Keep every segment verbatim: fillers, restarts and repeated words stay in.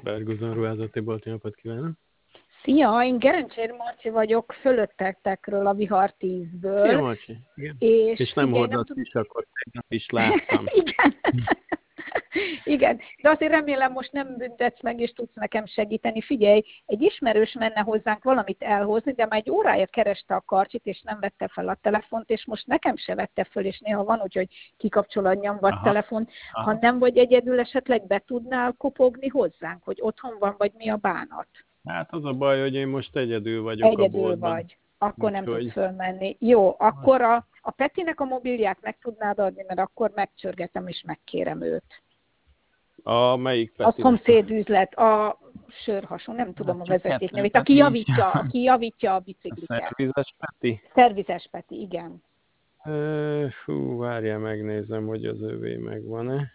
Berguzon ruházati bolt, napot kívánok! Szia, én Gerencsér Marci vagyok, fölöttetekről a Vihar Szia, tízből, Marci! Igen. és És nem figyelj, nem hordasz tudom... is, akkor tegnap is láttam. Igen. Igen, de azért remélem most nem büntetsz meg, és tudsz nekem segíteni. Figyelj, egy ismerős menne hozzánk valamit elhozni, de már egy órája kereste a karcsit, és nem vette fel a telefont, és most nekem se vette fel, és néha van úgy, hogy kikapcsol a nyomvat Aha, telefon. Ha aha. nem vagy egyedül, esetleg be tudnál kopogni hozzánk, hogy otthon van, vagy mi a bánat? Hát az a baj, hogy én most egyedül vagyok a Egyedül boltban. vagy. Akkor nem Úgyhogy... tudsz fölmenni. Jó, akkor a, a Petinek a mobilját meg tudnád adni, mert akkor megcsörgetem és megkérem őt. A melyik A Petinek? szomszéd üzlet, a sörhasó, nem tudom a Csak vezeték kettő nevét, aki Peti is. javítja, aki javítja a A bicikliket. szervizes Peti? Szervizes Peti, igen. Uh, fú, várjál, megnézem, hogy az övé megvan-e.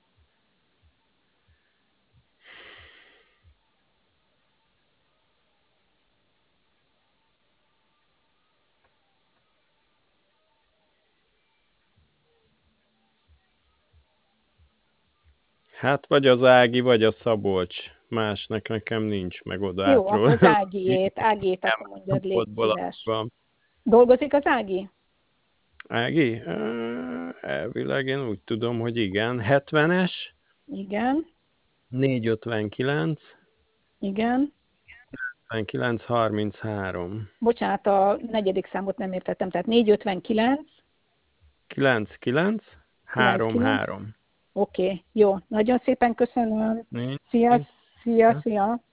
Hát vagy az Ági, vagy a Szabolcs. Másnak nekem nincs meg oda Jó, átról. akkor az Ágiét, Ágiét akkor mondjad, légy szíves. Van. Dolgozik az Ági? Ági? Uh, elvileg én úgy tudom, hogy igen. hetvenes. Igen. négyszázötvenkilenc. Igen. hetvenkilenc harminchárom. Bocsánat, a negyedik számot nem értettem, tehát négyszázötvenkilenc. kilencvenkilenc harminchárom. Oké, okay, jó. Nagyon szépen köszönöm. Nincs. Szia, szia, szia.